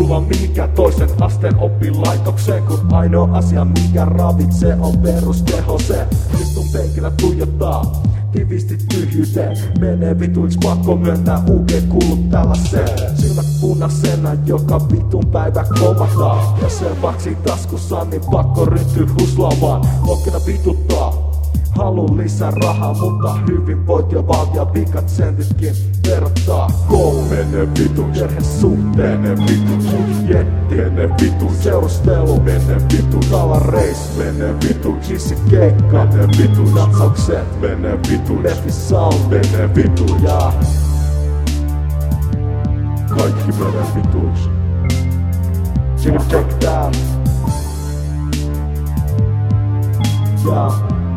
tulla mihinkään toisen asteen oppilaitokseen, kun ainoa asia mikä ravitsee on peruskeho. Se istun penkillä tuijottaa tiivisti tyhjyyteen. Menee vituiksi, pakko myöntää UG kuulut tällaiseen. Silmät punaisena joka vitun päivä komataa. Ja selväksi taskussa niin pakko ryhtyy huslaamaan. Lokkena vituttaa, haluun lisää rahaa, mutta hyvinvointi ja valtia vikat sentitkin verottaa. Koulu menee vituiksi, perhesuhteen menee vituiksi, jetti menee vituiksi, seurustelu menee vituiksi, kalareis menee vituiksi, kissikeikka menee vituiksi, natsaukset menee vituiksi, leffi sound menee vituiksi, ja kaikki menee vituiksi. Check that. Ja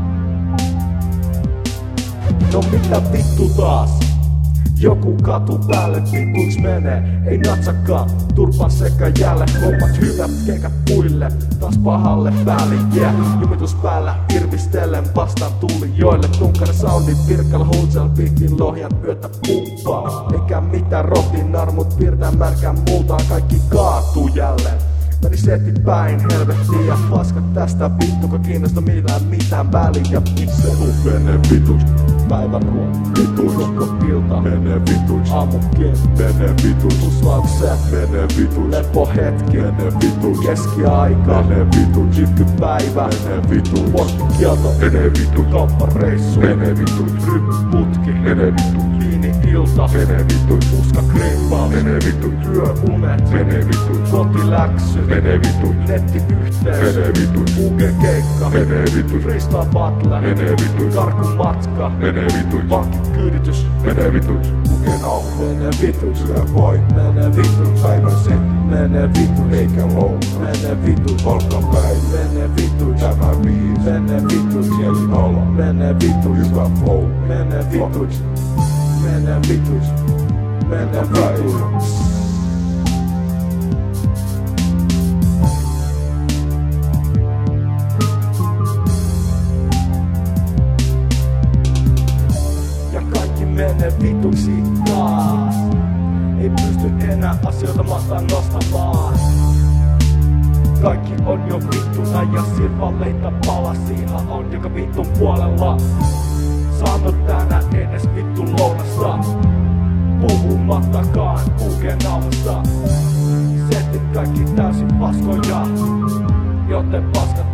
no mitä vittu taas? Joku katu päälle vituiksi menee, ei natsakaan turpan sekä jälleen. Hommat hyvät, kengät puille, taas pahalle päälle yeah. Jumitus päällä, irvistellen vastaan tulijoille. Tunkkainen soundit virkalla huutsel, pitin lohjan yötä pumppaa. Eikä mitään rohtiin narmut piirtää märkään multaan, kaikki kaatuu jälleen. Meni setti päin helvettiin ja paskat tästä vittuka kiinnosta mitään väliä. Pitselu menee vituiksi, päiväruot vituiksi, rukko-ilta menee vituiksi, aamukin menee vituiksi, tuslaukset menee vituiksi, lepohetki menee vituiksi, keskiaika menee vituiksi, jykkypäivä menee vituiksi, porttikielto menee vituiksi, kauppareissu menee vituiksi, rypputki menee vituiksi, viini-ilta menee vituiksi, uskakrimpaa menee vituiksi, yöunet menee vituiksi, kotiläksyt menee vituiksi, nettiyhteys menee vituiksi, UG-keikka menee vituiksi, Rista Battle menee vituiksi, karkumatka menee vituiksi, pankkikyyditys menee vituiksi, UG-nauha menee vituiksi, Yöboy menee vituiksi, päiväsi menee vituiksi, eikä lou menee vituiksi, olkapäin menee vituiksi, tämä biis menee vituiksi, kielinolon menee vituiksi, hyvä flow menee vituiksi, menee vituiksi, menee vituiksi. Menee vituiksi taas. Ei pysty enää asioita mastaan nostamaan. Kaikki on jo vittuna ja sirpaleita palasiina on joka vittun puolella. Saanut tänään edes vittu lounasta, puhumattakaan UG-nauhasta. Setit kaikki täysin paskoja, joten paskat